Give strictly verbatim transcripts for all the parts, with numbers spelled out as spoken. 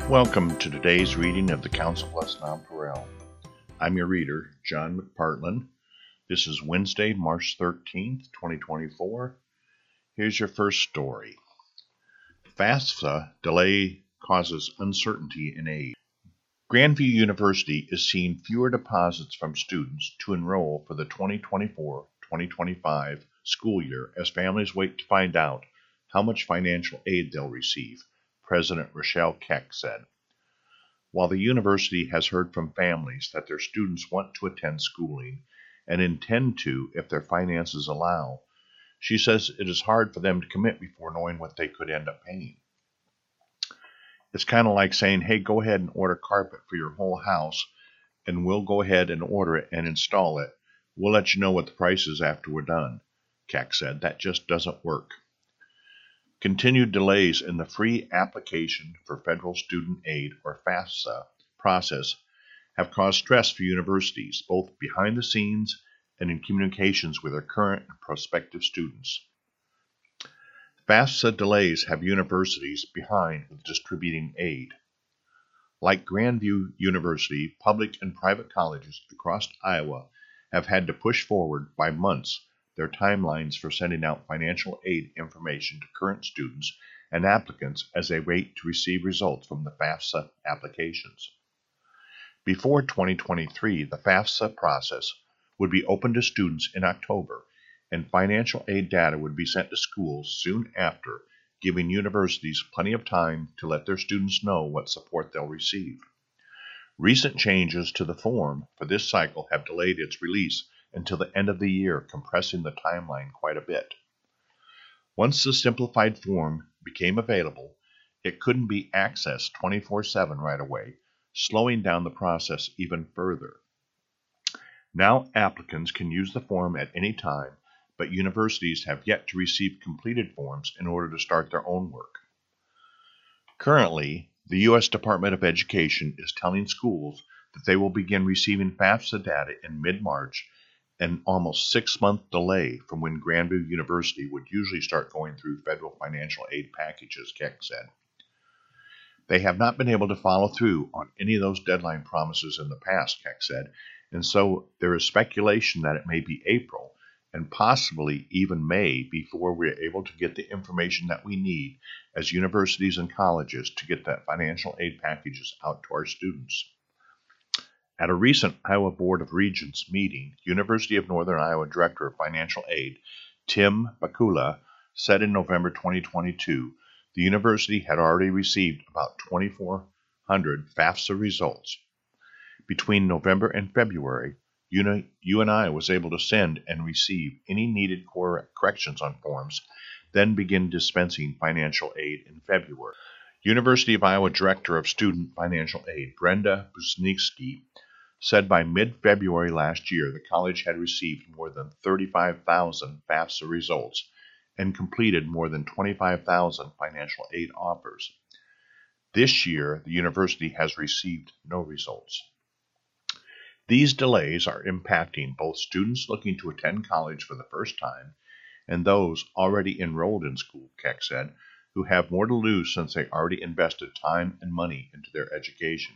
Welcome to today's reading of the Council Bless Nonpareil. I'm your reader, John McPartland. This is Wednesday, March thirteenth, twenty twenty-four. Here's your first story. FAFSA delay causes uncertainty in aid. Grandview University is seeing fewer deposits from students to enroll for the twenty twenty-four twenty twenty-five school year as families wait to find out how much financial aid they'll receive, President Rochelle Keck said. While the university has heard from families that their students want to attend schooling and intend to if their finances allow, she says it is hard for them to commit before knowing what they could end up paying. It's kind of like saying, hey, go ahead and order carpet for your whole house, and we'll go ahead and order it and install it. We'll let you know what the price is after we're done, Keck said. That just doesn't work. Continued delays in the free application for federal student aid, or FAFSA, process have caused stress for universities, both behind the scenes and in communications with their current and prospective students. FAFSA delays have universities behind with distributing aid. Like Grandview University, public and private colleges across Iowa have had to push forward by months their timelines for sending out financial aid information to current students and applicants as they wait to receive results from the FAFSA applications. Before twenty twenty-three, the FAFSA process would be open to students in October, and financial aid data would be sent to schools soon after, giving universities plenty of time to let their students know what support they'll receive. Recent changes to the form for this cycle have delayed its release until the end of the year, compressing the timeline quite a bit. Once the simplified form became available, it couldn't be accessed twenty-four seven right away, slowing down the process even further. Now applicants can use the form at any time, but universities have yet to receive completed forms in order to start their own work. Currently, the U S Department of Education is telling schools that they will begin receiving FAFSA data in mid-March, an almost six-month delay from when Grandview University would usually start going through federal financial aid packages, Keck said. They have not been able to follow through on any of those deadline promises in the past, Keck said, and so there is speculation that it may be April and possibly even May before we're able to get the information that we need as universities and colleges to get that financial aid packages out to our students. At a recent Iowa Board of Regents meeting, University of Northern Iowa Director of Financial Aid, Tim Bakula, said in November twenty twenty-two the university had already received about twenty-four hundred FAFSA results. Between November and February, U N I was able to send and receive any needed corrections on forms, then begin dispensing financial aid in February. University of Iowa Director of Student Financial Aid, Brenda Busnicki, said by mid-February last year the college had received more than thirty-five thousand FAFSA results and completed more than twenty-five thousand financial aid offers. This year, the university has received no results. These delays are impacting both students looking to attend college for the first time and those already enrolled in school, Keck said, who have more to lose since they already invested time and money into their education.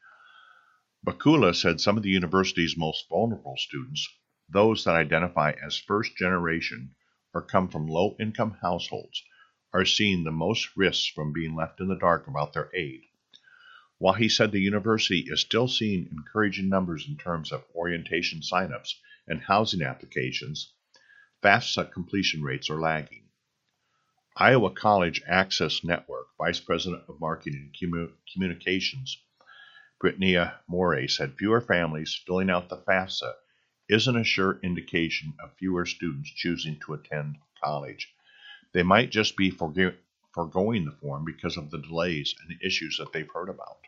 Bakula said some of the university's most vulnerable students, those that identify as first generation or come from low-income households, are seeing the most risks from being left in the dark about their aid. While he said the university is still seeing encouraging numbers in terms of orientation signups and housing applications, FAFSA completion rates are lagging. Iowa College Access Network Vice President of Marketing and Communications, Brittany Morey, said fewer families filling out the FAFSA isn't a sure indication of fewer students choosing to attend college. They might just be forgo- foregoing the form because of the delays and issues that they've heard about.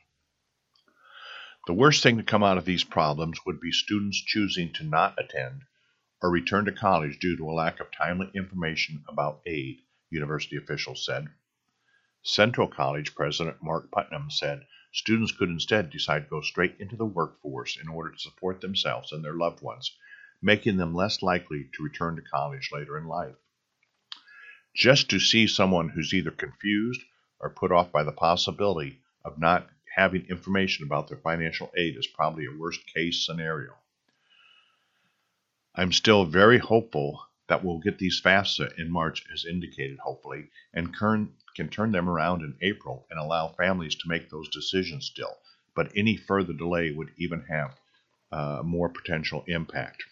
The worst thing to come out of these problems would be students choosing to not attend or return to college due to a lack of timely information about aid, university officials said. Central College President Mark Putnam said students could instead decide to go straight into the workforce in order to support themselves and their loved ones, making them less likely to return to college later in life. Just to see someone who's either confused or put off by the possibility of not having information about their financial aid is probably a worst-case scenario. I'm still very hopeful that we'll get these FAFSA in March as indicated, hopefully, and can turn them around in April and allow families to make those decisions still. But any further delay would even have uh, more potential impact.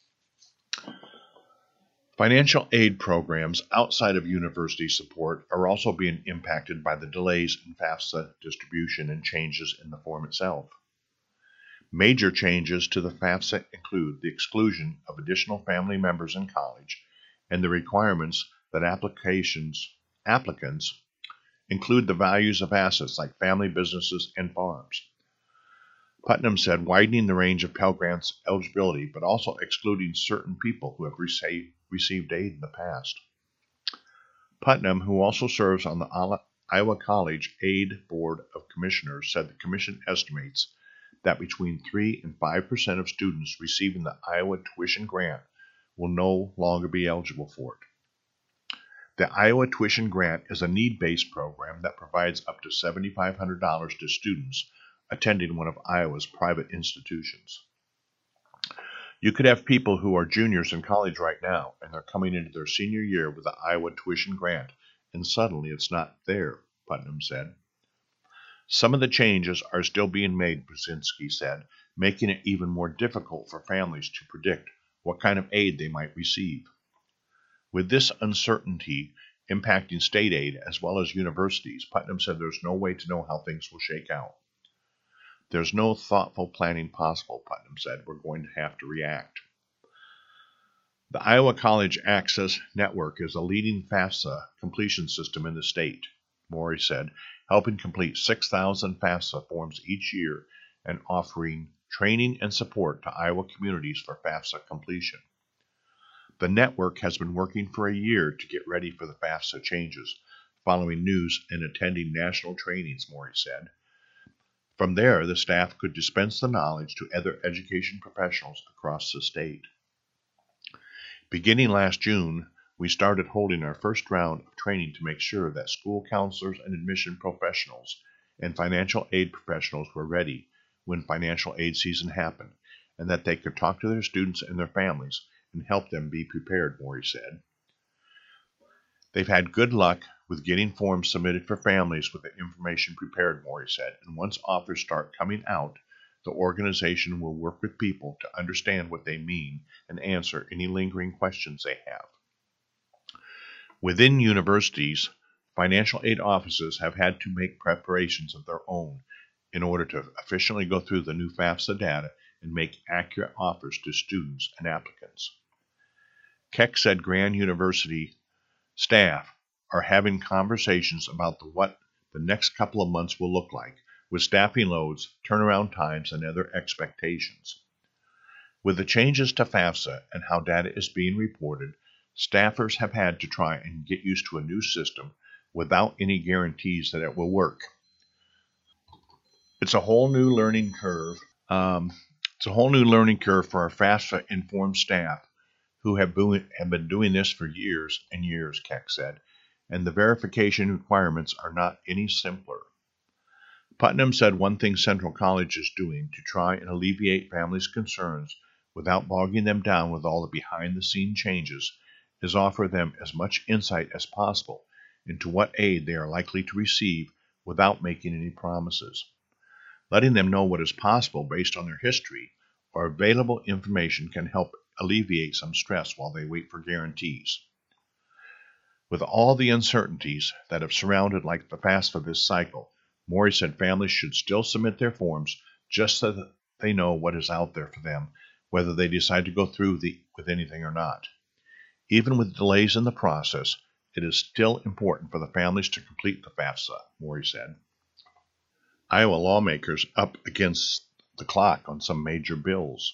Financial aid programs outside of university support are also being impacted by the delays in FAFSA distribution and changes in the form itself. Major changes to the FAFSA include the exclusion of additional family members in college and the requirements that applications, applicants include the values of assets like family businesses and farms. Putnam said widening the range of Pell Grants eligibility, but also excluding certain people who have received, received aid in the past. Putnam, who also serves on the Iowa College Aid Board of Commissioners, said the commission estimates that between three and five percent of students receiving the Iowa Tuition Grant will no longer be eligible for it. The Iowa Tuition Grant is a need-based program that provides up to seven thousand five hundred dollars to students attending one of Iowa's private institutions. You could have people who are juniors in college right now, and they're coming into their senior year with the Iowa Tuition Grant, and suddenly it's not there, Putnam said. Some of the changes are still being made, Brzezinski said, making it even more difficult for families to predict what kind of aid they might receive. With this uncertainty impacting state aid as well as universities, Putnam said there's no way to know how things will shake out. There's no thoughtful planning possible, Putnam said. We're going to have to react. The Iowa College Access Network is a leading FAFSA completion system in the state, Morey said, helping complete six thousand FAFSA forms each year and offering training and support to Iowa communities for FAFSA completion. The network has been working for a year to get ready for the FAFSA changes, following news and attending national trainings, Morey said. From there, the staff could dispense the knowledge to other education professionals across the state. Beginning last June, we started holding our first round of training to make sure that school counselors and admission professionals and financial aid professionals were ready when financial aid season happened, and that they could talk to their students and their families and help them be prepared, Morey said. They've had good luck with getting forms submitted for families with the information prepared, Morey said, and once offers start coming out, the organization will work with people to understand what they mean and answer any lingering questions they have. Within universities, financial aid offices have had to make preparations of their own in order to efficiently go through the new FAFSA data and make accurate offers to students and applicants. Keck said Grand University staff are having conversations about the, what the next couple of months will look like, with staffing loads, turnaround times, and other expectations. With the changes to FAFSA and how data is being reported, staffers have had to try and get used to a new system without any guarantees that it will work. It's a whole new learning curve. Um, it's a whole new learning curve for our FAFSA-informed staff who have been, have been doing this for years and years, Keck said, and the verification requirements are not any simpler. Putnam said one thing Central College is doing to try and alleviate families' concerns without bogging them down with all the behind-the-scene changes is offer them as much insight as possible into what aid they are likely to receive without making any promises. Letting them know what is possible based on their history or available information can help alleviate some stress while they wait for guarantees. With all the uncertainties that have surrounded like the FAFSA this cycle, Morey said families should still submit their forms just so that they know what is out there for them, whether they decide to go through the, with anything or not. Even with delays in the process, it is still important for the families to complete the FAFSA, Morey said. Iowa lawmakers up against the clock on some major bills.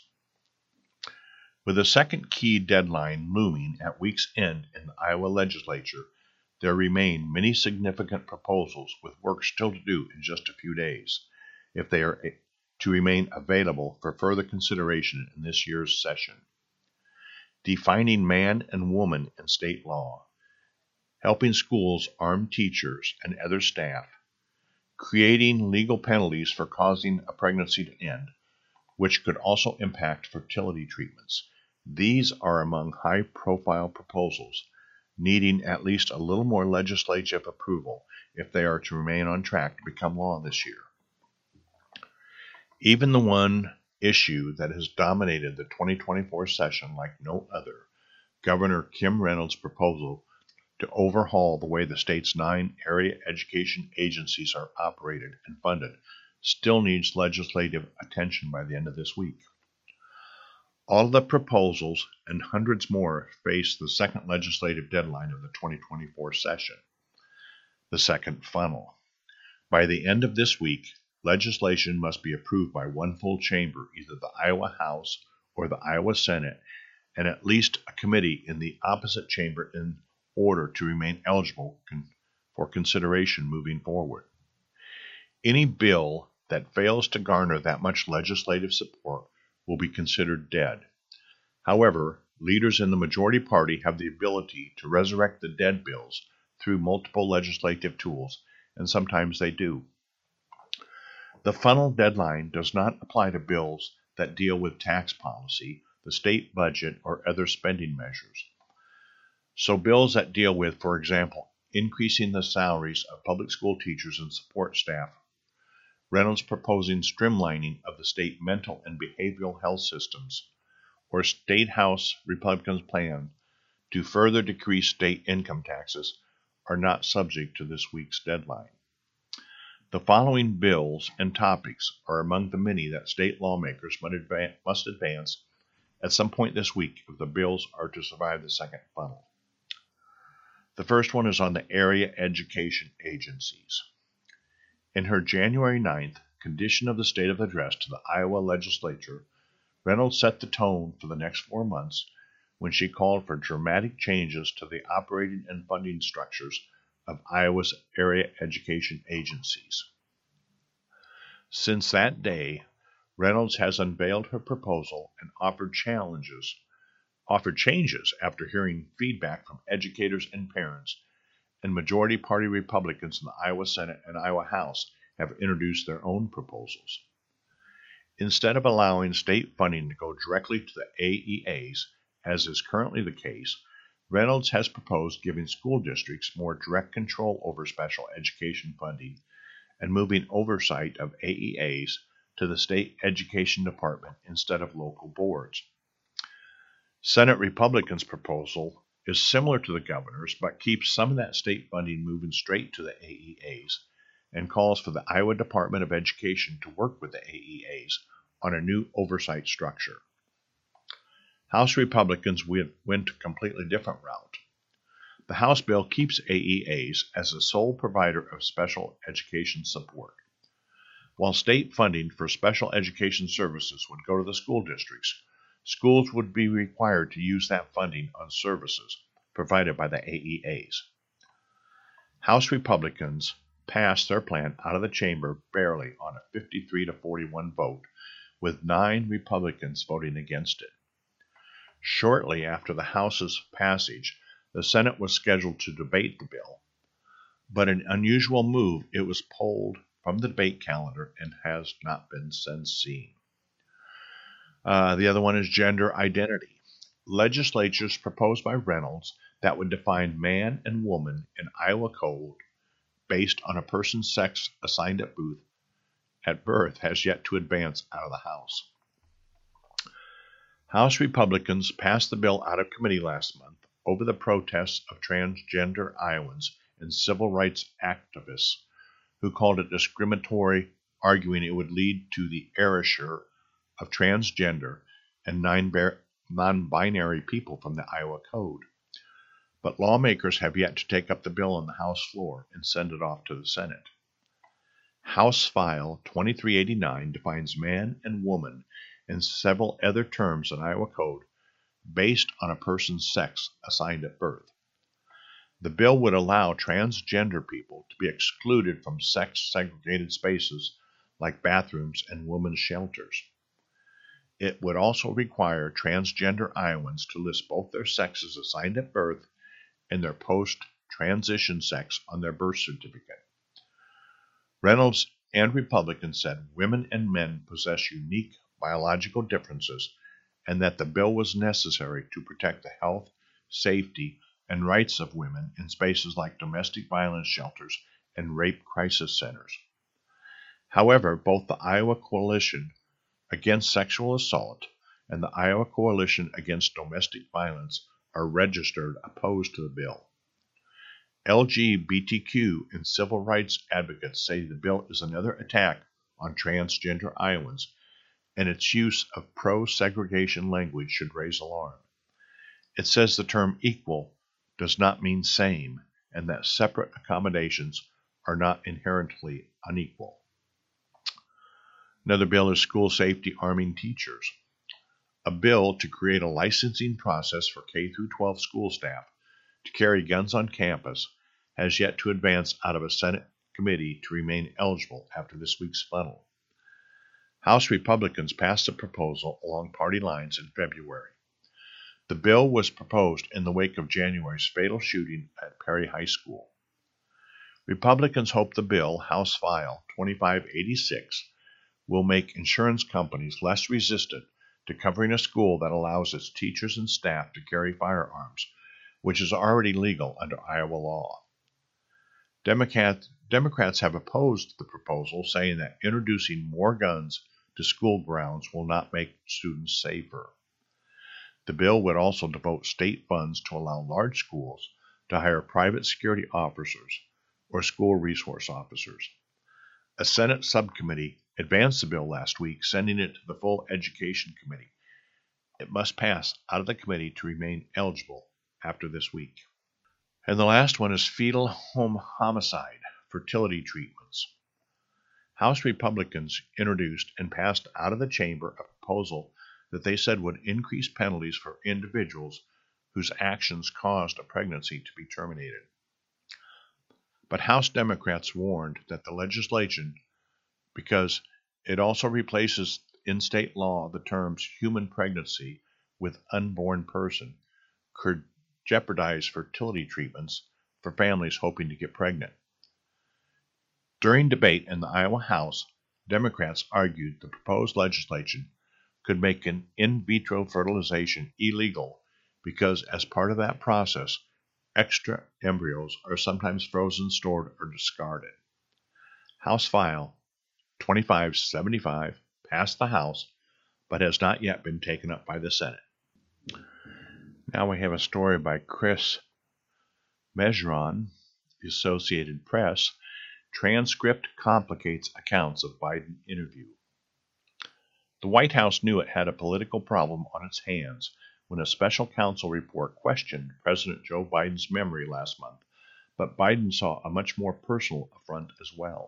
With a second key deadline looming at week's end in the Iowa legislature, there remain many significant proposals with work still to do in just a few days, if they are to remain available for further consideration in this year's session. Defining man and woman in state law, helping schools arm teachers and other staff, creating legal penalties for causing a pregnancy to end, which could also impact fertility treatments. These are among high-profile proposals, needing at least a little more legislative approval if they are to remain on track to become law this year. Even the one issue that has dominated the twenty twenty-four session like no other, Governor Kim Reynolds' proposal to overhaul the way the state's nine area education agencies are operated and funded, still needs legislative attention by the end of this week. All of the proposals and hundreds more face the second legislative deadline of the twenty twenty-four session, the second funnel. By the end of this week, legislation must be approved by one full chamber, either the Iowa House or the Iowa Senate, and at least a committee in the opposite chamber in order to remain eligible con- for consideration moving forward. Any bill that fails to garner that much legislative support will be considered dead. However, leaders in the majority party have the ability to resurrect the dead bills through multiple legislative tools, and sometimes they do. The funnel deadline does not apply to bills that deal with tax policy, the state budget, or other spending measures. So bills that deal with, for example, increasing the salaries of public school teachers and support staff, Reynolds proposing streamlining of the state mental and behavioral health systems, or State House Republicans' plan to further decrease state income taxes are not subject to this week's deadline. The following bills and topics are among the many that state lawmakers must advance at some point this week if the bills are to survive the second funnel. The first one is on the area education agencies. In her January ninth Condition of the State of Address to the Iowa Legislature, Reynolds set the tone for the next four months when she called for dramatic changes to the operating and funding structures of Iowa's area education agencies. Since that day, Reynolds has unveiled her proposal and offered challenges, offered changes after hearing feedback from educators and parents, and majority party Republicans in the Iowa Senate and Iowa House have introduced their own proposals. Instead of allowing state funding to go directly to the A E As, as is currently the case, Reynolds has proposed giving school districts more direct control over special education funding and moving oversight of A E As to the state education department instead of local boards. Senate Republicans' proposal is similar to the governor's, but keeps some of that state funding moving straight to the A E As and calls for the Iowa Department of Education to work with the A E As on a new oversight structure. House Republicans went a completely different route. The House bill keeps A E As as the sole provider of special education support. While state funding for special education services would go to the school districts, schools would be required to use that funding on services provided by the A E As. House Republicans passed their plan out of the chamber barely on a fifty-three to forty-one vote, with nine Republicans voting against it. Shortly after the House's passage, the Senate was scheduled to debate the bill, but an unusual move, it was pulled from the debate calendar and has not been since seen. Uh, the other one is gender identity. Legislatures proposed by Reynolds that would define man and woman in Iowa code based on a person's sex assigned at birth, at birth has yet to advance out of the House. House Republicans passed the bill out of committee last month over the protests of transgender Iowans and civil rights activists who called it discriminatory, arguing it would lead to the erasure of transgender and non-binary people from the Iowa Code. But lawmakers have yet to take up the bill on the House floor and send it off to the Senate. House File twenty-three eighty-nine defines man and woman and several other terms in Iowa Code based on a person's sex assigned at birth. The bill would allow transgender people to be excluded from sex-segregated spaces like bathrooms and women's shelters. It would also require transgender Iowans to list both their sexes assigned at birth and their post-transition sex on their birth certificate. Reynolds and Republicans said women and men possess unique biological differences and that the bill was necessary to protect the health, safety, and rights of women in spaces like domestic violence shelters and rape crisis centers. However, both the Iowa Coalition Against Sexual Assault and the Iowa Coalition Against Domestic Violence are registered opposed to the bill. L G B T Q and civil rights advocates say the bill is another attack on transgender Iowans, and its use of pro-segregation language should raise alarm. It says the term equal does not mean same, and that separate accommodations are not inherently unequal. Another bill is school safety arming teachers. A bill to create a licensing process for K through twelve school staff to carry guns on campus has yet to advance out of a Senate committee to remain eligible after this week's funnel. House Republicans passed the proposal along party lines in February. The bill was proposed in the wake of January's fatal shooting at Perry High School. Republicans hope the bill, House File twenty-five eighty-six, will make insurance companies less resistant to covering a school that allows its teachers and staff to carry firearms, which is already legal under Iowa law. Democrat, Democrats have opposed the proposal, saying that introducing more guns to school grounds will not make students safer. The bill would also devote state funds to allow large schools to hire private security officers or school resource officers. A Senate subcommittee advanced the bill last week, sending it to the full Education Committee. It must pass out of the committee to remain eligible after this week. And the last one is fetal home homicide, fertility treatments. House Republicans introduced and passed out of the chamber a proposal that they said would increase penalties for individuals whose actions caused a pregnancy to be terminated. But House Democrats warned that the legislation, because it also replaces in state law the terms human pregnancy with unborn person, could jeopardize fertility treatments for families hoping to get pregnant. During debate in the Iowa House, Democrats argued the proposed legislation could make an in vitro fertilization illegal because as part of that process, extra embryos are sometimes frozen, stored, or discarded. House File twenty-five seventy-five passed the House, but has not yet been taken up by the Senate. Now we have a story by Chris Mejeron, the Associated Press. Transcript complicates accounts of Biden interview. The White House knew it had a political problem on its hands when a special counsel report questioned President Joe Biden's memory last month, but Biden saw a much more personal affront as well.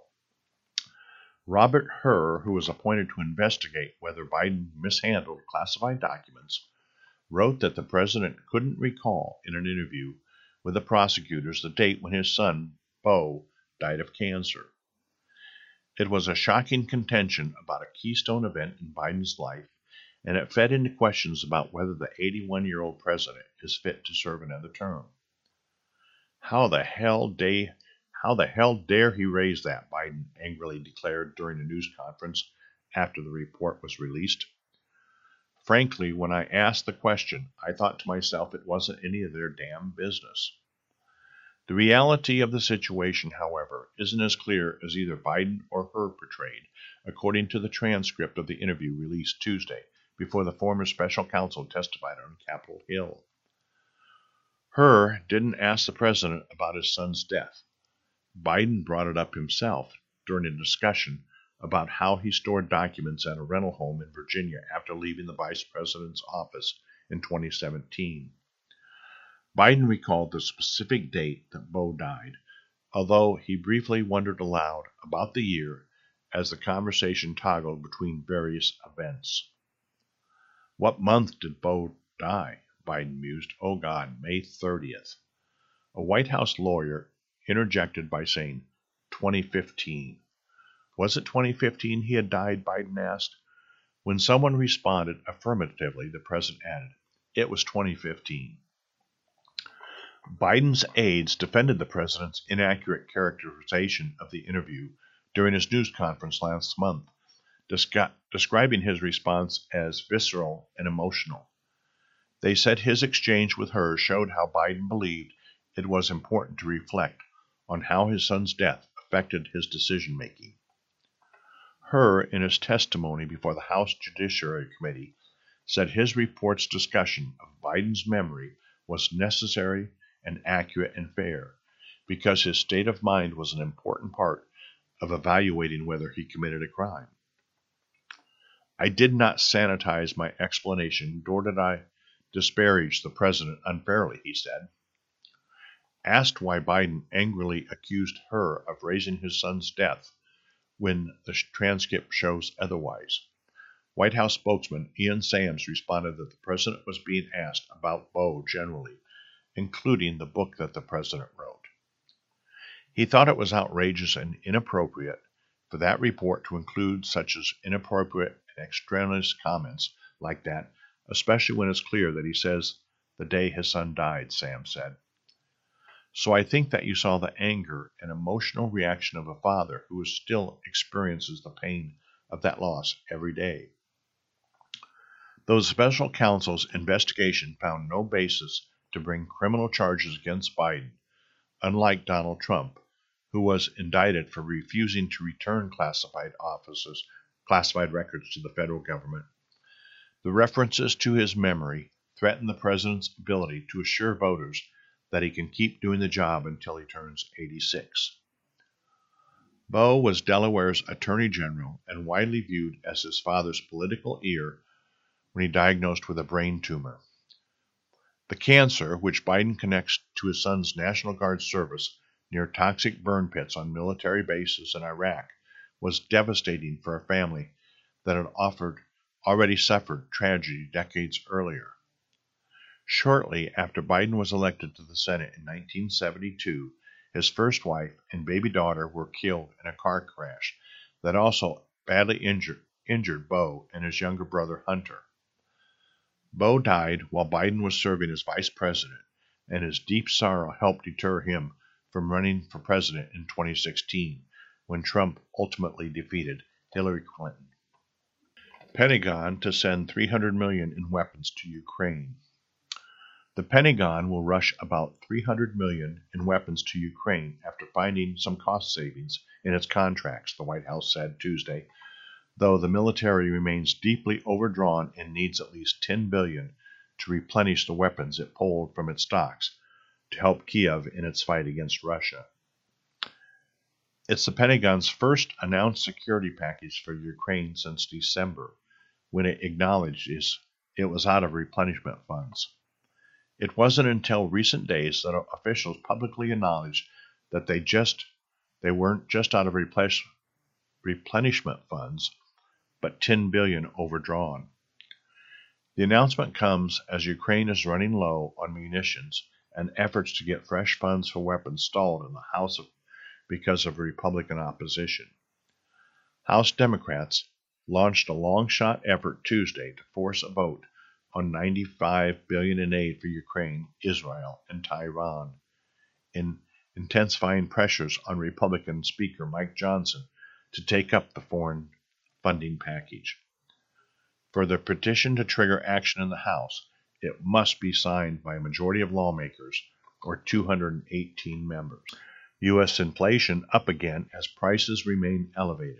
Robert Hur, who was appointed to investigate whether Biden mishandled classified documents, wrote that the president couldn't recall in an interview with the prosecutors the date when his son, Beau, died of cancer. It was a shocking contention about a keystone event in Biden's life, and it fed into questions about whether the eighty-one-year-old president is fit to serve another term. How the hell day, how the hell dare he raise that, Biden angrily declared during a news conference after the report was released. Frankly, when I asked the question, I thought to myself it wasn't any of their damn business. The reality of the situation, however, isn't as clear as either Biden or Hur portrayed, according to the transcript of the interview released Tuesday before the former special counsel testified on Capitol Hill. Hur didn't ask the president about his son's death. Biden brought it up himself during a discussion about how he stored documents at a rental home in Virginia after leaving the vice president's office in twenty seventeen. Biden recalled the specific date that Beau died, although he briefly wondered aloud about the year as the conversation toggled between various events. What month did Beau die? Biden mused. Oh God, May thirtieth. A White House lawyer interjected by saying, twenty fifteen. Was it twenty fifteen he had died? Biden asked. When someone responded affirmatively, the president added, it was twenty fifteen. Biden's aides defended the president's inaccurate characterization of the interview, during his news conference last month, descri- describing his response as visceral and emotional. They said his exchange with her showed how Biden believed it was important to reflect on how his son's death affected his decision-making. Hur, in his testimony before the House Judiciary Committee, said his report's discussion of Biden's memory was necessary and accurate and fair, because his state of mind was an important part of evaluating whether he committed a crime. I did not sanitize my explanation, nor did I disparage the president unfairly, he said. Asked why Biden angrily accused her of raising his son's death when the transcript shows otherwise, White House spokesman Ian Sams responded that the president was being asked about Bo generally, including the book that the president wrote. He thought it was outrageous and inappropriate for that report to include such as inappropriate and extraneous comments like that, especially when it's clear that he says the day his son died, Sam said. So I think that you saw the anger and emotional reaction of a father who still experiences the pain of that loss every day. Though the special counsel's investigation found no basis to bring criminal charges against Biden, unlike Donald Trump, who was indicted for refusing to return classified offices, classified records to the federal government, the references to his memory threaten the president's ability to assure voters that he can keep doing the job until he turns eighty-six. Bo was Delaware's attorney general and widely viewed as his father's political ear when he diagnosed with a brain tumor. The cancer, which Biden connects to his son's National Guard service near toxic burn pits on military bases in Iraq, was devastating for a family that had offered, already suffered tragedy decades earlier. Shortly after Biden was elected to the Senate in nineteen seventy-two, his first wife and baby daughter were killed in a car crash that also badly injured, injured Bo and his younger brother Hunter. Bo died while Biden was serving as vice president, and his deep sorrow helped deter him from running for president in twenty sixteen, when Trump ultimately defeated Hillary Clinton. Pentagon to send three hundred million dollars in weapons to Ukraine. The Pentagon will rush about three hundred million dollars in weapons to Ukraine after finding some cost savings in its contracts, the White House said Tuesday, though the military remains deeply overdrawn and needs at least ten billion dollars to replenish the weapons it pulled from its stocks to help Kiev in its fight against Russia. It's the Pentagon's first announced security package for Ukraine since December, when it acknowledged it was out of replenishment funds. It wasn't until recent days that officials publicly acknowledged that they just they weren't just out of replenish, replenishment funds, but ten billion dollars overdrawn. The announcement comes as Ukraine is running low on munitions and efforts to get fresh funds for weapons stalled in the House of, because of Republican opposition. House Democrats launched a long-shot effort Tuesday to force a vote on ninety-five billion dollars in aid for Ukraine, Israel, and Taiwan, in intensifying pressures on Republican Speaker Mike Johnson to take up the foreign funding package. For the petition to trigger action in the House, it must be signed by a majority of lawmakers, or two hundred eighteen members. U S inflation up again as prices remain elevated.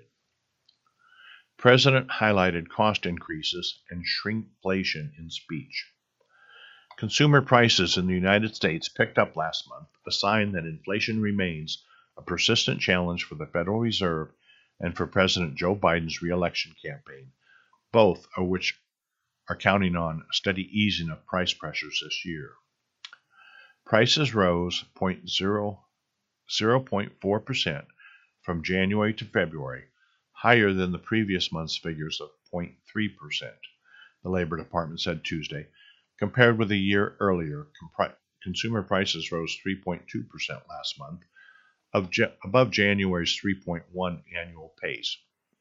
President highlighted cost increases and shrinkflation in speech. Consumer prices in the United States picked up last month, a sign that inflation remains a persistent challenge for the Federal Reserve and for President Joe Biden's re-election campaign, both of which are counting on a steady easing of price pressures this year. Prices rose zero point four percent from January to February, higher than the previous month's figures of zero point three percent, the Labor Department said Tuesday. Compared with a year earlier, compri- consumer prices rose three point two percent last month, of ja- above January's three point one annual pace.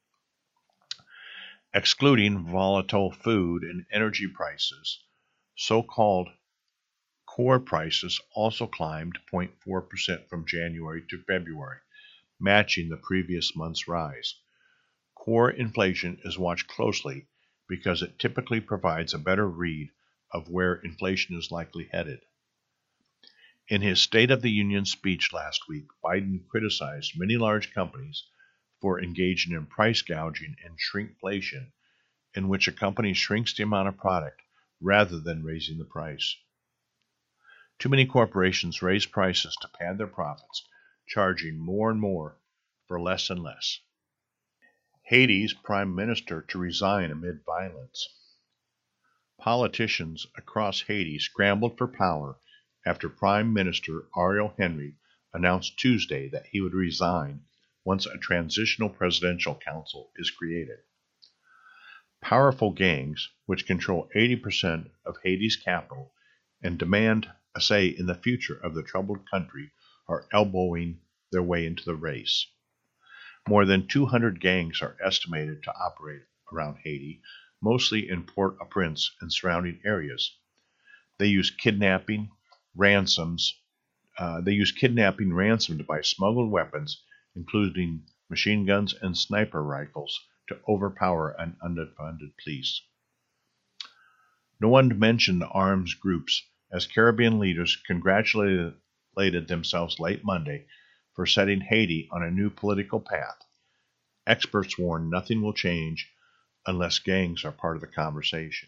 Excluding volatile food and energy prices, so-called core prices also climbed zero point four percent from January to February, matching the previous month's rise. Core inflation is watched closely because it typically provides a better read of where inflation is likely headed. In his State of the Union speech last week, Biden criticized many large companies for engaging in price gouging and shrinkflation, in which a company shrinks the amount of product rather than raising the price. Too many corporations raise prices to pad their profits, charging more and more for less and less. Haiti's prime minister to resign amid violence. Politicians across Haiti scrambled for power after Prime Minister Ariel Henry announced Tuesday that he would resign once a transitional presidential council is created. Powerful gangs, which control eighty percent of Haiti's capital and demand a say in the future of the troubled country, are elbowing their way into the race. More than two hundred gangs are estimated to operate around Haiti, mostly in Port-au-Prince and surrounding areas. They use kidnapping, ransoms. Uh, they use kidnapping ransom to buy smuggled weapons, including machine guns and sniper rifles, to overpower an underfunded police. No one mentioned the arms groups as Caribbean leaders congratulated themselves late Monday for setting Haiti on a new political path. Experts warn nothing will change unless gangs are part of the conversation.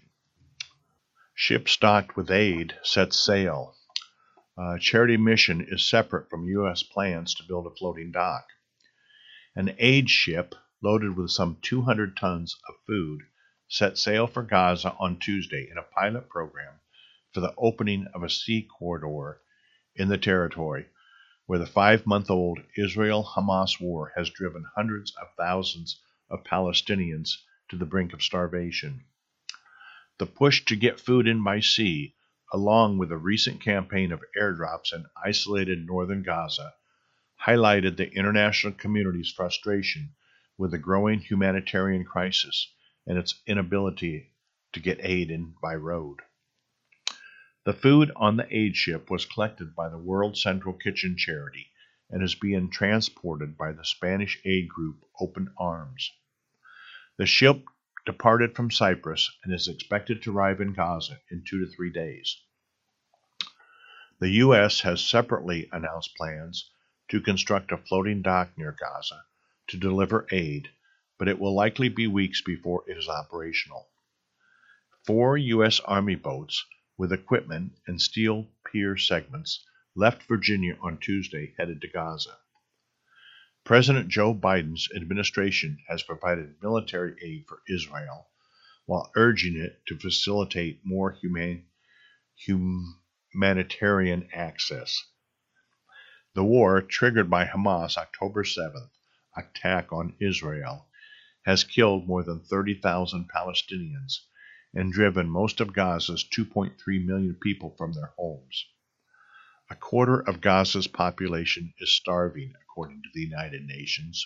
Ship stocked with aid sets sail. Uh, charity mission is separate from U S plans to build a floating dock. An aid ship loaded with some two hundred tons of food set sail for Gaza on Tuesday in a pilot program for the opening of a sea corridor in the territory where the five-month-old Israel-Hamas war has driven hundreds of thousands of Palestinians to the brink of starvation. The push to get food in by sea, along with a recent campaign of airdrops in isolated northern Gaza, highlighted the international community's frustration with the growing humanitarian crisis and its inability to get aid in by road. The food on the aid ship was collected by the World Central Kitchen charity and is being transported by the Spanish aid group Open Arms. The ship departed from Cyprus and is expected to arrive in Gaza in two to three days. The U S has separately announced plans to construct a floating dock near Gaza to deliver aid, but it will likely be weeks before it is operational. Four U S Army boats with equipment and steel pier segments left Virginia on Tuesday headed to Gaza. President Joe Biden's administration has provided military aid for Israel while urging it to facilitate more humane, humanitarian access. The war, triggered by Hamas' October seventh attack on Israel, has killed more than thirty thousand Palestinians and driven most of Gaza's two point three million people from their homes. A quarter of Gaza's population is starving, according to the United Nations.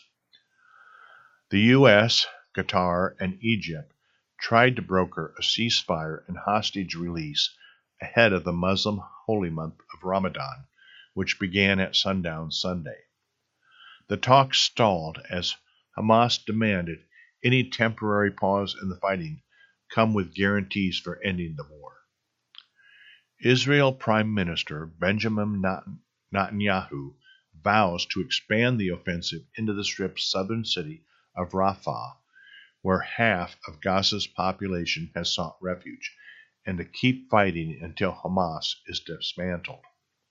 The U S, Qatar, and Egypt tried to broker a ceasefire and hostage release ahead of the Muslim holy month of Ramadan, which began at sundown Sunday. The talks stalled as Hamas demanded any temporary pause in the fighting come with guarantees for ending the war. Israel Prime Minister Benjamin Netanyahu vows to expand the offensive into the Strip's southern city of Rafah, where half of Gaza's population has sought refuge, and to keep fighting until Hamas is dismantled.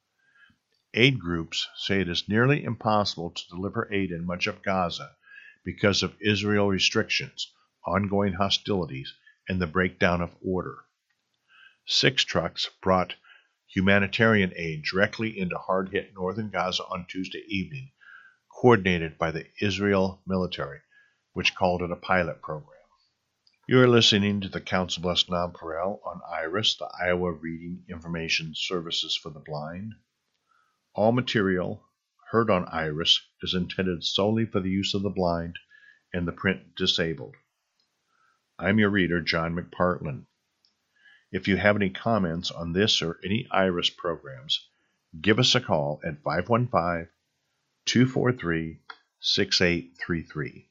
Aid groups say it is nearly impossible to deliver aid in much of Gaza because of Israel restrictions, ongoing hostilities, and the breakdown of order. Six trucks brought humanitarian aid directly into hard-hit northern Gaza on Tuesday evening, coordinated by the Israel military, which called it a pilot program. You are listening to the Council Blessed Nonpareil on IRIS, the Iowa Reading Information Services for the Blind. All material heard on IRIS is intended solely for the use of the blind and the print disabled. I'm your reader, John McPartland. If you have any comments on this or any IRIS programs, give us a call at five one five, two four three, six eight three three.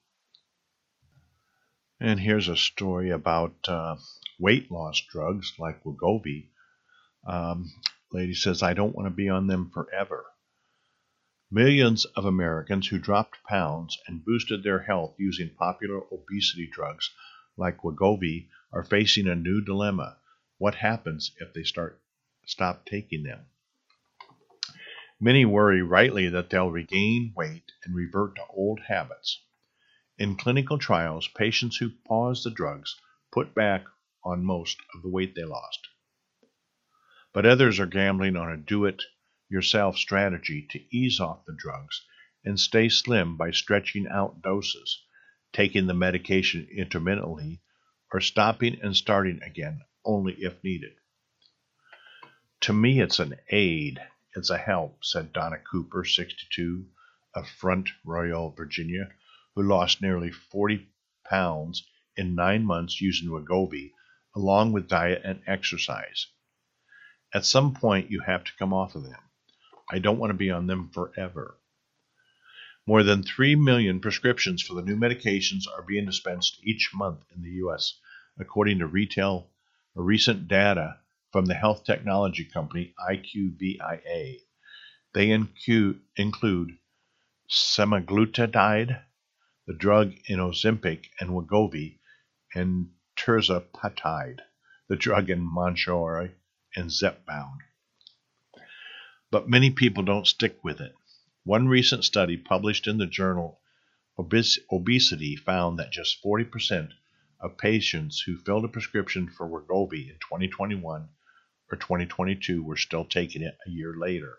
And here's a story about uh, weight loss drugs like Wegovy. Um, lady says, I don't want to be on them forever. Millions of Americans who dropped pounds and boosted their health using popular obesity drugs like Wegovy are facing a new dilemma. What happens if they start stop taking them? Many worry rightly that they'll regain weight and revert to old habits. In clinical trials, patients who pause the drugs put back on most of the weight they lost. But others are gambling on a do-it-yourself strategy to ease off the drugs and stay slim by stretching out doses, taking the medication intermittently, or stopping and starting again only if needed. To me, it's an aid. It's a help, said Donna Cooper, sixty-two, of Front Royal, Virginia, who lost nearly forty pounds in nine months using Wegovy, along with diet and exercise. At some point, you have to come off of them. I don't want to be on them forever. More than three million prescriptions for the new medications are being dispensed each month in the U S, according to retail or recent data from the health technology company I Q V I A. They include semaglutide, the drug in Ozempic and Wegovy, and tirzepatide, the drug in Mounjaro and Zepbound. But many people don't stick with it. One recent study published in the journal Obes- Obesity found that just forty percent of patients who filled a prescription for Wegovy in twenty twenty-one or twenty twenty-two were still taking it a year later.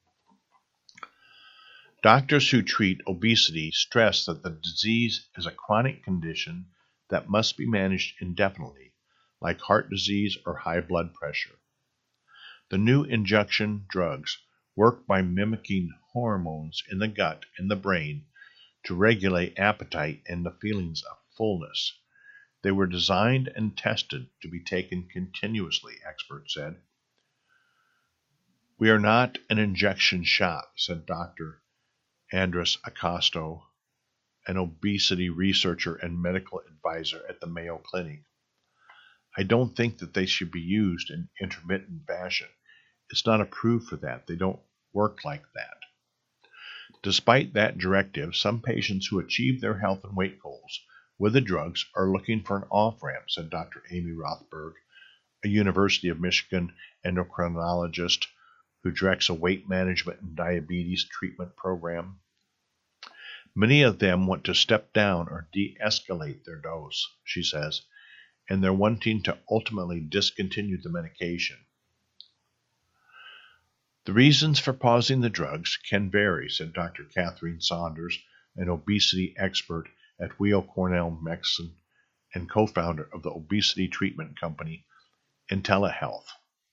Doctors who treat obesity stress that the disease is a chronic condition that must be managed indefinitely, like heart disease or high blood pressure. The new injection drugs work by mimicking hormones in the gut and the brain to regulate appetite and the feelings of fullness. They were designed and tested to be taken continuously, experts said. We are not an injection shop, said Doctor Andres Acosta, an obesity researcher and medical advisor at the Mayo Clinic. I don't think that they should be used in intermittent fashion. It's not approved for that. They don't work like that. Despite that directive, some patients who achieve their health and weight goals with the drugs are looking for an off-ramp, said Doctor Amy Rothberg, a University of Michigan endocrinologist who directs a weight management and diabetes treatment program. Many of them want to step down or de-escalate their dose, she says, and they're wanting to ultimately discontinue the medication. The reasons for pausing the drugs can vary, said Doctor Catherine Saunders, an obesity expert at Weill Cornell Medicine and co-founder of the obesity treatment company IntelliHealth.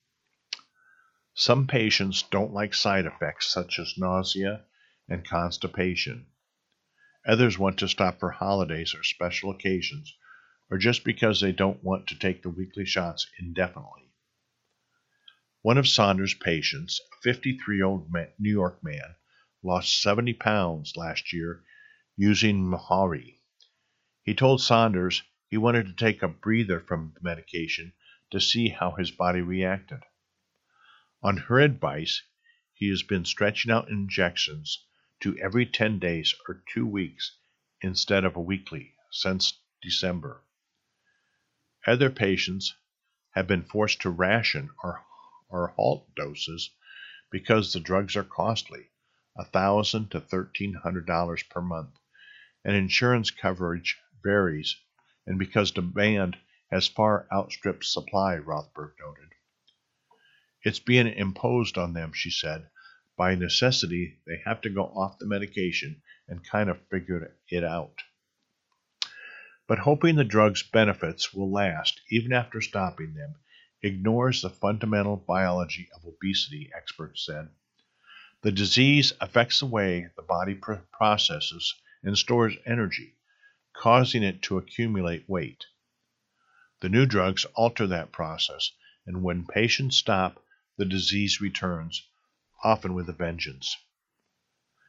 Some patients don't like side effects such as nausea and constipation. Others want to stop for holidays or special occasions, or just because they don't want to take the weekly shots indefinitely. One of Saunders' patients, a fifty-three-year-old New York man, lost seventy pounds last year using Mohari. He told Saunders he wanted to take a breather from the medication to see how his body reacted. On her advice, he has been stretching out injections to every ten days or two weeks instead of a weekly since December. Other patients have been forced to ration or, or halt doses because the drugs are costly, one thousand dollars to thirteen hundred dollars per month, and insurance coverage varies, and because demand has far outstripped supply, Rothberg noted. It's being imposed on them, she said. By necessity, they have to go off the medication and kind of figure it out. But hoping the drug's benefits will last even after stopping them ignores the fundamental biology of obesity, experts said. The disease affects the way the body pr- processes and stores energy, causing it to accumulate weight. The new drugs alter that process, and when patients stop, the disease returns, often with a vengeance.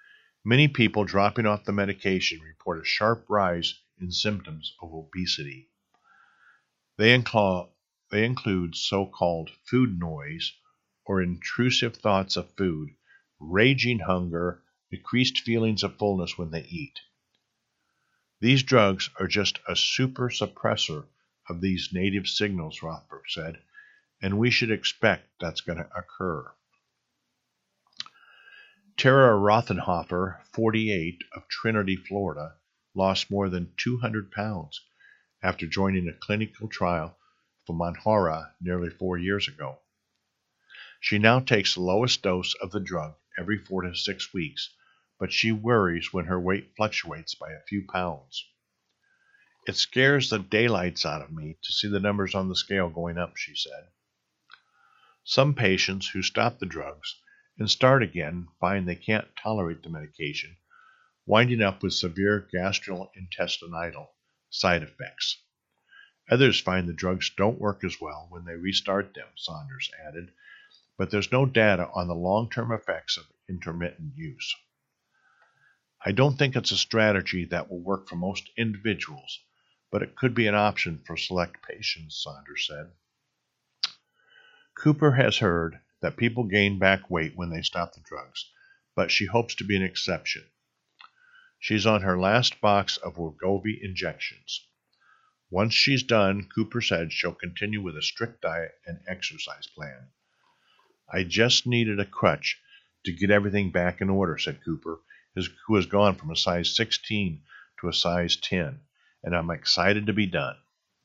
Many people dropping off the medication report a sharp rise in symptoms of obesity. They include, they include so-called food noise or intrusive thoughts of food, raging hunger, decreased feelings of fullness when they eat. These drugs are just a super suppressor of these native signals, Rothberg said, and we should expect that's going to occur. Tara Rothenhofer, forty-eight, of Trinity, Florida, lost more than two hundred pounds after joining a clinical trial for Manhara nearly four years ago. She now takes the lowest dose of the drug every four to six weeks, but she worries when her weight fluctuates by a few pounds. It scares the daylights out of me to see the numbers on the scale going up, she said. Some patients who stop the drugs and start again find they can't tolerate the medication, winding up with severe gastrointestinal side effects. Others find the drugs don't work as well when they restart them, Saunders added, but there's no data on the long-term effects of intermittent use. I don't think it's a strategy that will work for most individuals, but it could be an option for select patients, Saunders said. Cooper has heard that people gain back weight when they stop the drugs, but she hopes to be an exception. She's on her last box of Wegovy injections. Once she's done, Cooper said she'll continue with a strict diet and exercise plan. I just needed a crutch to get everything back in order, said Cooper, who has gone from a size sixteen to a size ten, and I'm excited to be done.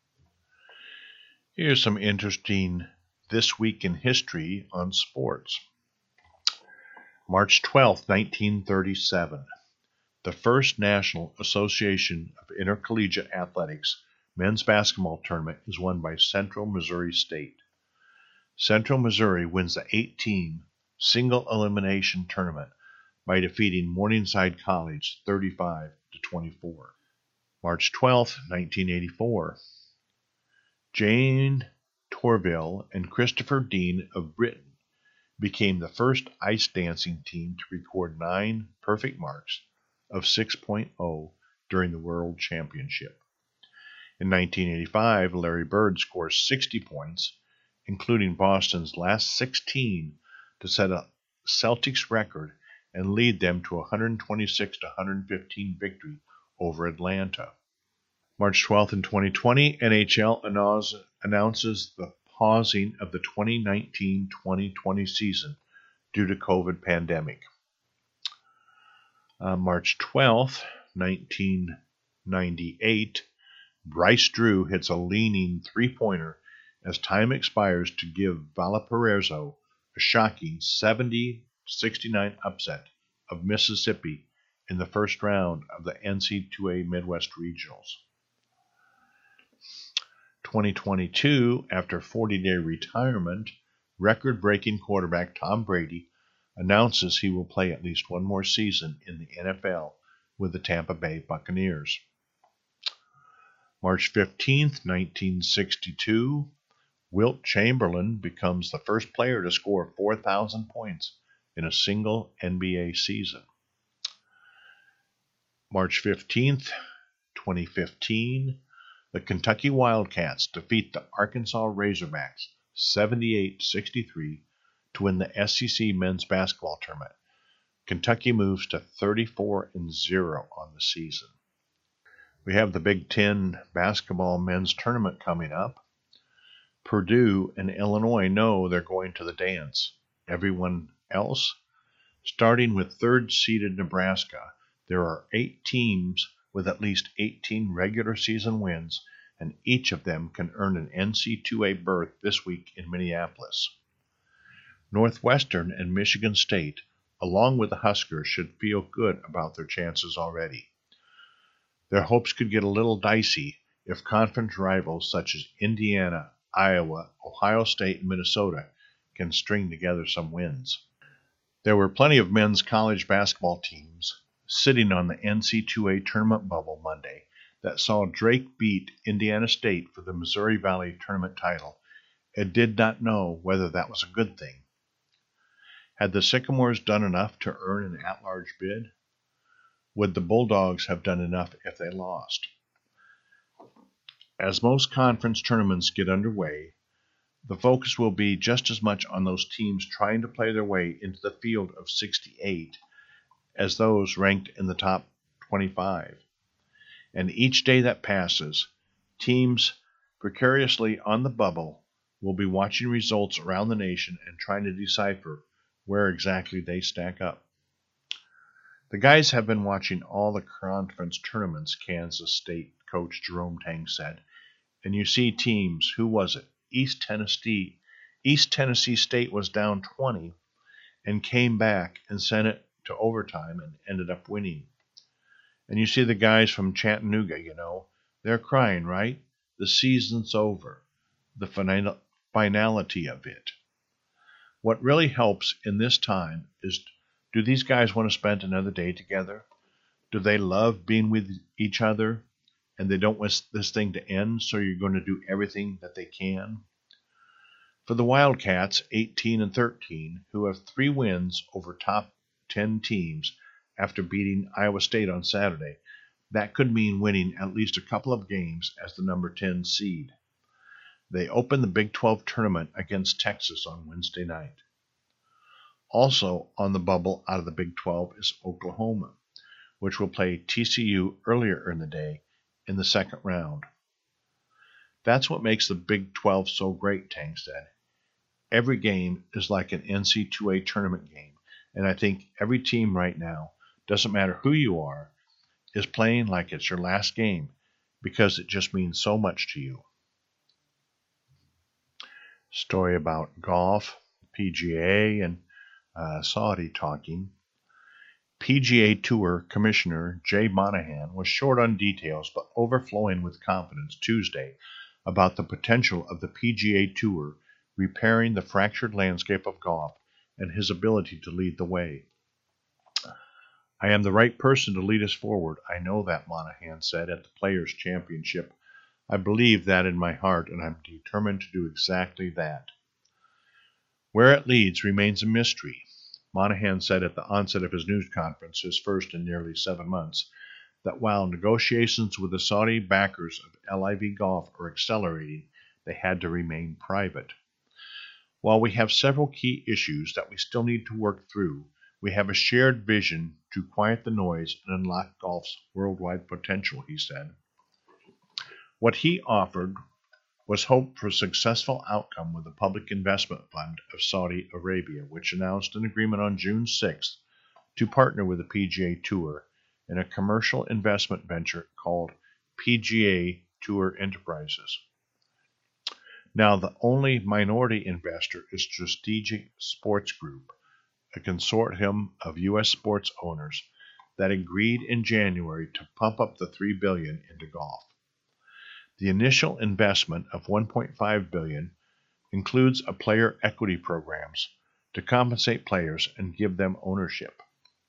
Here's some interesting This Week in History on sports. March twelfth, nineteen thirty-seven. The first National Association of Intercollegiate Athletics men's basketball tournament is won by Central Missouri State. Central Missouri wins the eight-team single elimination tournament by defeating Morningside College thirty-five to twenty-four. March twelfth, nineteen eighty-four. Jane Torville and Christopher Dean of Britain became the first ice dancing team to record nine perfect marks of six point oh during the World Championship. In nineteen eighty-five, Larry Bird scores sixty points, including Boston's last sixteen, to set a Celtics record and lead them to a one twenty-six to one fifteen victory over Atlanta. March twelfth in twenty twenty, N H L announces the pausing of the twenty nineteen twenty twenty season due to COVID pandemic. Uh, March twelfth, nineteen ninety-eight, Bryce Drew hits a leaning three-pointer as time expires to give Valparaiso a shocking seventy sixty-nine upset of Mississippi in the first round of the N C double A Midwest Regionals. twenty twenty-two, after forty-day retirement, record-breaking quarterback Tom Brady announces he will play at least one more season in the N F L with the Tampa Bay Buccaneers. March fifteenth, nineteen sixty-two, Wilt Chamberlain becomes the first player to score four thousand points in a single N B A season. March fifteenth, twenty fifteen, the Kentucky Wildcats defeat the Arkansas Razorbacks seventy-eight to sixty-three to win the S E C men's basketball tournament. Kentucky moves to thirty-four and zero on the season. We have the Big Ten basketball men's tournament coming up. Purdue and Illinois know they're going to the dance. Everyone else, starting with third-seeded Nebraska, there are eight teams with at least eighteen regular season wins, and each of them can earn an N C double A berth this week in Minneapolis. Northwestern and Michigan State, along with the Huskers, should feel good about their chances already. Their hopes could get a little dicey if conference rivals such as Indiana, Iowa, Ohio State, and Minnesota can string together some wins. There were plenty of men's college basketball teams sitting on the N C double A tournament bubble Monday that saw Drake beat Indiana State for the Missouri Valley tournament title and did not know whether that was a good thing. Had the Sycamores done enough to earn an at-large bid? would the Bulldogs have done enough if they lost? As most conference tournaments get underway, the focus will be just as much on those teams trying to play their way into the field of sixty-eight as those ranked in the top twenty-five. And each day that passes, teams precariously on the bubble will be watching results around the nation and trying to decipher where exactly they stack up. The guys have been watching all the conference tournaments, Kansas State coach Jerome Tang said, and you see teams, who was it? East Tennessee. East Tennessee State was down twenty and came back and sent it to overtime and ended up winning. And you see the guys from Chattanooga, you know, they're crying, right? The season's over. The final, finality of it. What really helps in this time is, do these guys want to spend another day together? Do they love being with each other? And they don't want this thing to end, so you're going to do everything that they can? For the Wildcats, eighteen and thirteen, who have three wins over top ten teams after beating Iowa State on Saturday, that could mean winning at least a couple of games as the number ten seed. They open the Big twelve tournament against Texas on Wednesday night. Also on the bubble out of the Big twelve is Oklahoma, which will play T C U earlier in the day in the second round. That's what makes the Big twelve so great, Tang said. Every game is like an N C double A tournament game, and I think every team right now, doesn't matter who you are, is playing like it's your last game because it just means so much to you. Story about golf, P G A, and uh, Saudi talking. P G A Tour Commissioner Jay Monahan was short on details but overflowing with confidence Tuesday about the potential of the P G A Tour repairing the fractured landscape of golf and his ability to lead the way. I am the right person to lead us forward. I know that, Monahan said at the Players' Championship. I believe that in my heart, and I'm determined to do exactly that. Where it leads remains a mystery, Monahan said at the onset of his news conference, his first in nearly seven months, that while negotiations with the Saudi backers of L I V Golf are accelerating, they had to remain private. While we have several key issues that we still need to work through, we have a shared vision to quiet the noise and unlock golf's worldwide potential, he said. What he offered was hope for a successful outcome with the Public Investment Fund of Saudi Arabia, which announced an agreement on June sixth to partner with the P G A Tour in a commercial investment venture called P G A Tour Enterprises. Now, the only minority investor is Strategic Sports Group, a consortium of U S sports owners that agreed in January to pump up the three billion dollars into golf. The initial investment of one point five billion dollars includes a player equity programs to compensate players and give them ownership.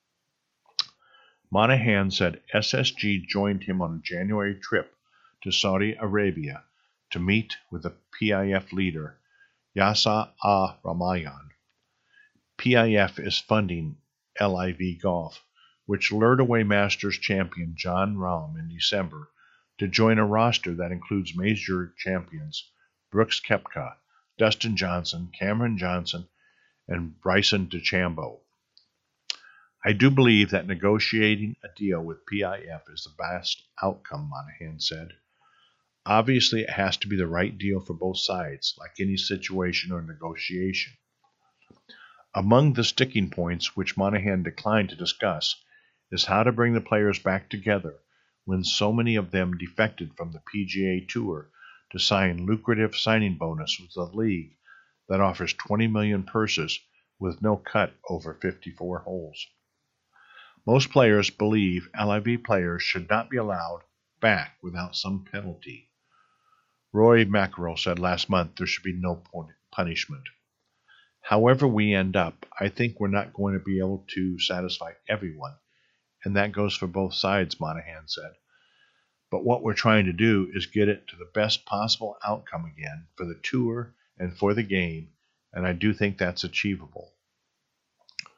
Monahan said S S G joined him on a January trip to Saudi Arabia to meet with the P I F leader, Yasser Al-Rumayyan. P I F is funding L I V Golf, which lured away Masters champion Jon Rahm in December to join a roster that includes major champions Brooks Koepka, Dustin Johnson, Cameron Johnson, and Bryson DeChambeau. I do believe that negotiating a deal with P I F is the best outcome, Monahan said. Obviously, it has to be the right deal for both sides, like any situation or negotiation. Among the sticking points which Monahan declined to discuss is how to bring the players back together when so many of them defected from the P G A Tour to sign lucrative signing bonus with a league that offers twenty million dollars purses with no cut over fifty-four holes. Most players believe L I V players should not be allowed back without some penalty. Roy McIlroy said last month there should be no punishment. However we end up, I think we're not going to be able to satisfy everyone, and that goes for both sides, Monahan said. But what we're trying to do is get it to the best possible outcome again for the tour and for the game, and I do think that's achievable.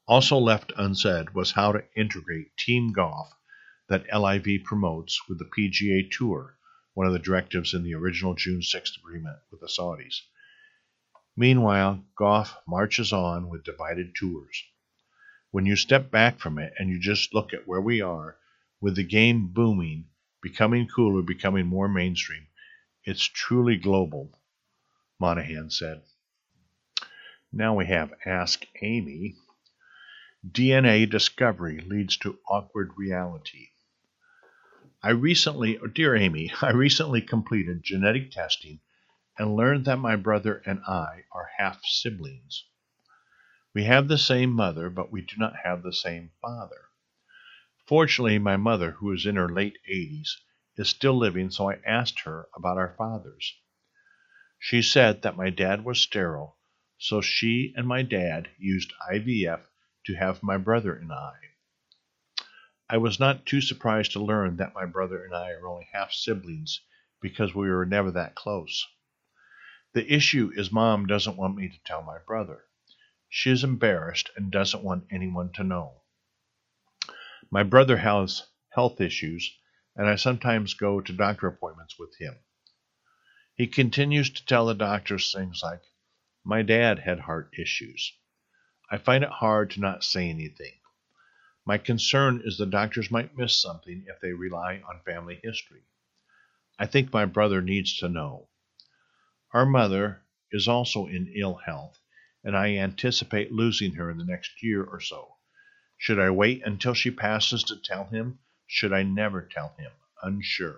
Also left unsaid was how to integrate team golf that L I V promotes with the P G A Tour, one of the directives in the original June sixth agreement with the Saudis. Meanwhile, golf marches on with divided tours. When you step back from it and you just look at where we are, with the game booming, becoming cooler, becoming more mainstream, it's truly global, Monahan said. Now we have Ask Amy. D N A discovery leads to awkward reality. I recently, oh dear Amy, I recently completed genetic testing and learned that my brother and I are half siblings. We have the same mother, but we do not have the same father. Fortunately, my mother, who is in her late eighties, is still living, so I asked her about our fathers. She said that my dad was sterile, so she and my dad used I V F to have my brother and I. I was not too surprised to learn that my brother and I are only half siblings because we were never that close. The issue is Mom doesn't want me to tell my brother. She is embarrassed and doesn't want anyone to know. My brother has health issues, and I sometimes go to doctor appointments with him. He continues to tell the doctors things like, "My dad had heart issues." I find it hard to not say anything. My concern is the doctors might miss something if they rely on family history. I think my brother needs to know. Our mother is also in ill health, and I anticipate losing her in the next year or so. Should I wait until she passes to tell him? Should I never tell him? Unsure.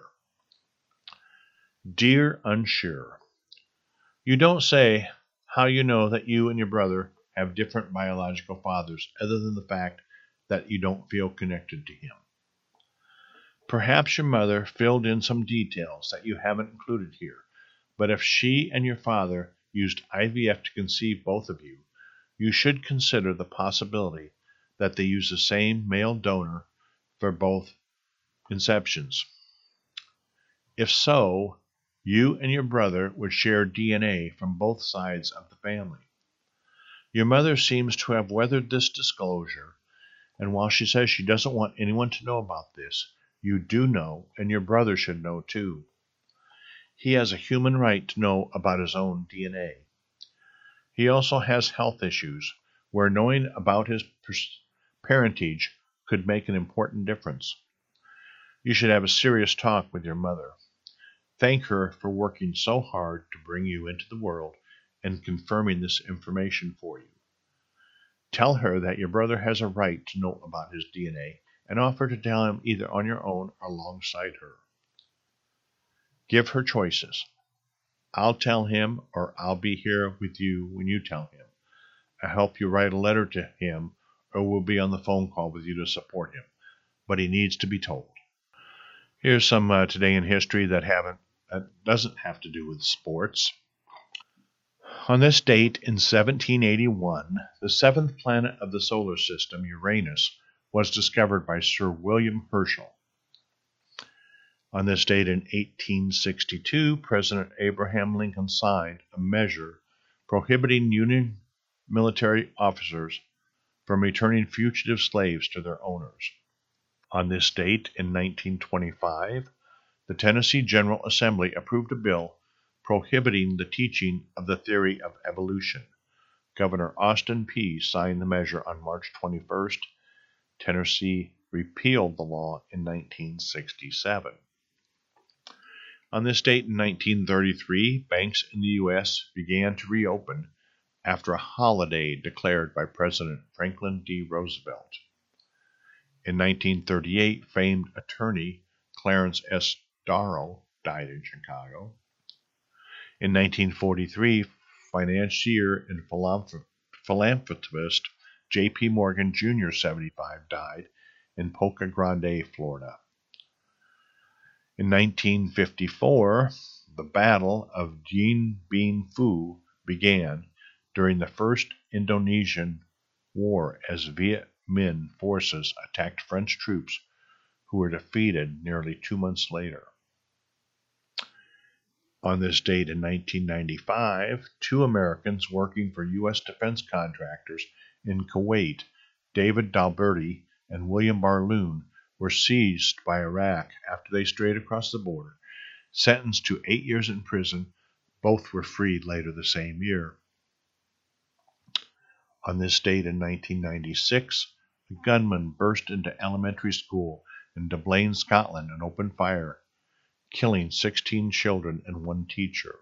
Dear Unsure, you don't say how you know that you and your brother have different biological fathers other than the fact that you don't feel connected to him. Perhaps your mother filled in some details that you haven't included here, but if she and your father used I V F to conceive both of you, you should consider the possibility that they use the same male donor for both inceptions. If so, you and your brother would share D N A from both sides of the family. Your mother seems to have weathered this disclosure, and while she says she doesn't want anyone to know about this, you do know, and your brother should know too. He has a human right to know about his own D N A. He also has health issues, where knowing about his parentage could make an important difference. You should have a serious talk with your mother. Thank her for working so hard to bring you into the world and confirming this information for you. Tell her that your brother has a right to know about his D N A and offer to tell him either on your own or alongside her. Give her choices. I'll tell him, or I'll be here with you when you tell him. I hope you write a letter to him, or we'll be on the phone call with you to support him. But he needs to be told. Here's some uh, today in history that haven't that doesn't have to do with sports. On this date in seventeen eighty-one, the seventh planet of the solar system, Uranus, was discovered by Sir William Herschel. On this date in eighteen sixty-two, President Abraham Lincoln signed a measure prohibiting Union military officers from returning fugitive slaves to their owners. On this date in nineteen twenty-five, the Tennessee General Assembly approved a bill prohibiting the teaching of the theory of evolution. Governor Austin Peay signed the measure on March twenty-first. Tennessee repealed the law in nineteen sixty-seven. On this date in nineteen thirty-three, banks in the U S began to reopen after a holiday declared by President Franklin D. Roosevelt. In nineteen thirty-eight, famed attorney Clarence S. Darrow died in Chicago. In nineteen forty-three, financier and philanthropist J P. Morgan Junior, seventy-five, died in Boca Grande, Florida. In nineteen fifty-four, the Battle of Dien Bien Phu began during the First Indonesian War as Viet Minh forces attacked French troops who were defeated nearly two months later. On this date in nineteen ninety-five, two Americans working for U S defense contractors in Kuwait David Dalberti and William Barloon, were seized by Iraq after they strayed across the border. Sentenced to eight years in prison, both were freed later the same year. On this date in nineteen ninety-six, a gunman burst into elementary school in Dublin, Scotland, and opened fire, killing sixteen children and one teacher.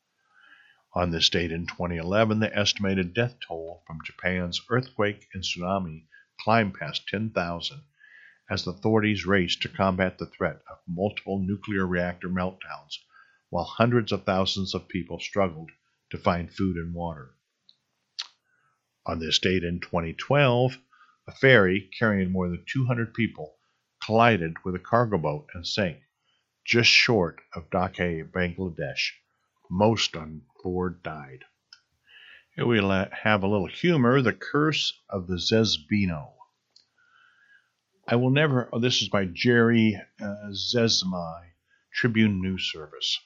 On this date in twenty eleven, the estimated death toll from Japan's earthquake and tsunami climbed past ten thousand as authorities raced to combat the threat of multiple nuclear reactor meltdowns, while hundreds of thousands of people struggled to find food and water. On this date in twenty twelve, a ferry carrying more than two hundred people collided with a cargo boat and sank just short of Dhaka, Bangladesh. Most on board died. Here we have a little humor, The Curse of the Zezbino. I will never, oh, this is by Jerry uh, Zesmai, Tribune News Service.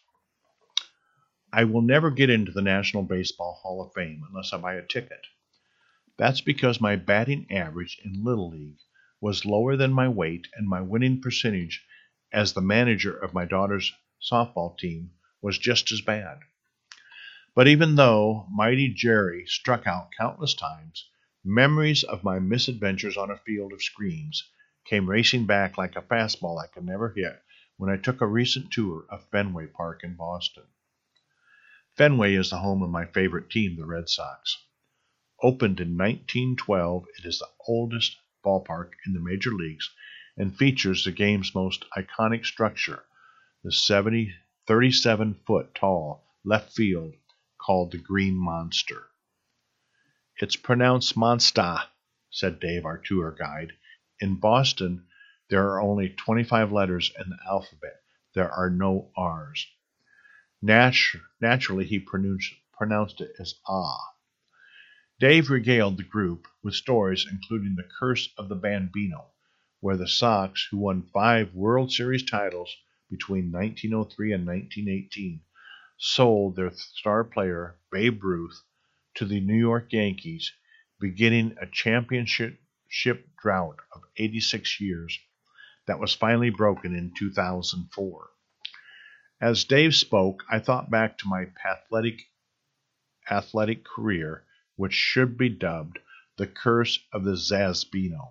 I will never get into the National Baseball Hall of Fame unless I buy a ticket. That's because my batting average in Little League was lower than my weight, and my winning percentage as the manager of my daughter's softball team was just as bad. But even though Mighty Jerry struck out countless times, memories of my misadventures on a field of screens came racing back like a fastball I could never hit when I took a recent tour of Fenway Park in Boston. Fenway is the home of my favorite team, the Red Sox. Opened in nineteen twelve, it is the oldest ballpark in the major leagues and features the game's most iconic structure, the thirty-seven foot tall left field called the Green Monster. It's pronounced Monster, said Dave, our tour guide. In Boston, there are only twenty-five letters in the alphabet. There are no R's. Natu- naturally, he pronounced, pronounced it as Ah. Dave regaled the group with stories including the Curse of the Bambino, where the Sox, who won five World Series titles between nineteen oh three and nineteen eighteen, sold their star player, Babe Ruth, to the New York Yankees, beginning a championship drought of eighty-six years that was finally broken in two thousand four. As Dave spoke, I thought back to my athletic, athletic career, which should be dubbed the Curse of the Zazbino.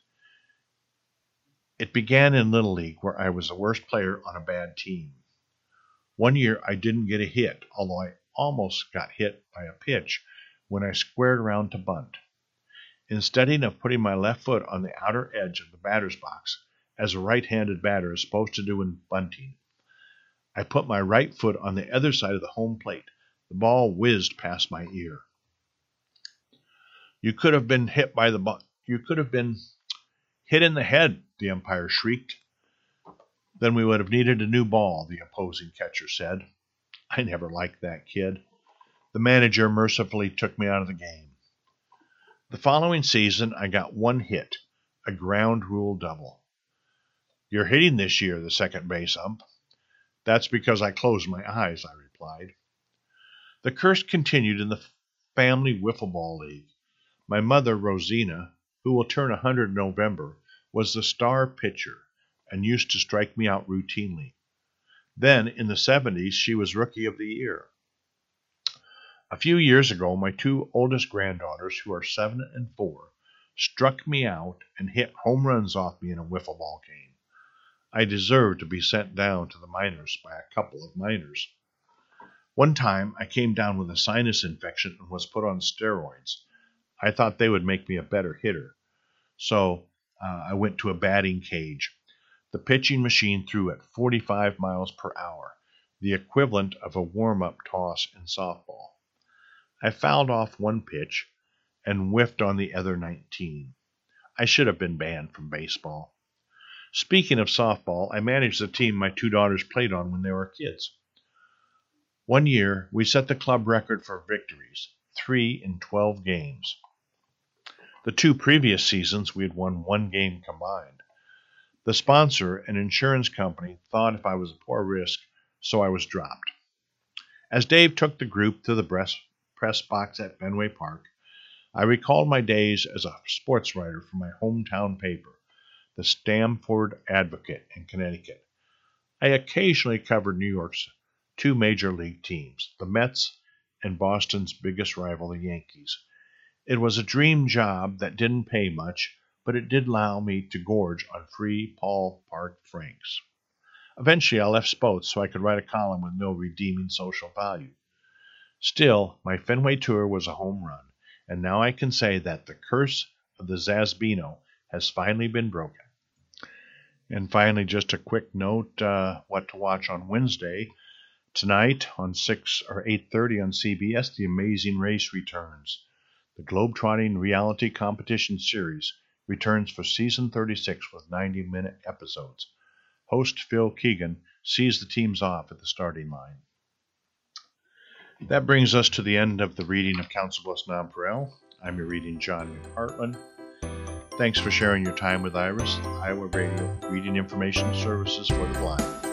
It began in Little League, where I was the worst player on a bad team. One year I didn't get a hit, although I almost got hit by a pitch when I squared around to bunt. Instead of putting my left foot on the outer edge of the batter's box, as a right-handed batter is supposed to do in bunting, I put my right foot on the other side of the home plate. The ball whizzed past my ear. You could have been hit by the ball. You could have been hit in the head, the umpire shrieked. Then we would have needed a new ball, the opposing catcher said. I never liked that kid. The manager mercifully took me out of the game. The following season, I got one hit, a ground rule double. You're hitting this year, the second base ump. That's because I closed my eyes, I replied. The curse continued in the family wiffle ball league. My mother, Rosina, who will turn one hundred in November, was the star pitcher and used to strike me out routinely. Then, in the seventies, she was Rookie of the Year. A few years ago, my two oldest granddaughters, who are seven and four, struck me out and hit home runs off me in a wiffle ball game. I deserved to be sent down to the minors by a couple of minors. One time, I came down with a sinus infection and was put on steroids. I thought they would make me a better hitter, so uh, I went to a batting cage. The pitching machine threw at forty-five miles per hour, the equivalent of a warm-up toss in softball. I fouled off one pitch and whiffed on the other nineteen. I should have been banned from baseball. Speaking of softball, I managed the team my two daughters played on when they were kids. One year, we set the club record for victories, three in twelve games. The two previous seasons, we had won one game combined. The sponsor, an insurance company, thought if I was a poor risk, so I was dropped. As Dave took the group to the press box at Fenway Park, I recalled my days as a sports writer for my hometown paper, the Stamford Advocate in Connecticut. I occasionally covered New York's two major league teams, the Mets and Boston's biggest rival, the Yankees. It was a dream job that didn't pay much, but it did allow me to gorge on free Paul Park Franks. Eventually, I left Spots so I could write a column with no redeeming social value. Still, my Fenway tour was a home run, and now I can say that the curse of the Zazbino has finally been broken. And finally, just a quick note, uh, what to watch on Wednesday. Tonight on six or eight thirty on C B S, The Amazing Race returns. The Globetrotting Reality Competition Series returns for season thirty-six with ninety-minute episodes. Host Phil Keegan sees the teams off at the starting line. That brings us to the end of the reading of Council Bluffs Nonpareil. I'm your reading John Hartland. Thanks for sharing your time with Iris, Iowa Radio Reading Information Services for the Blind.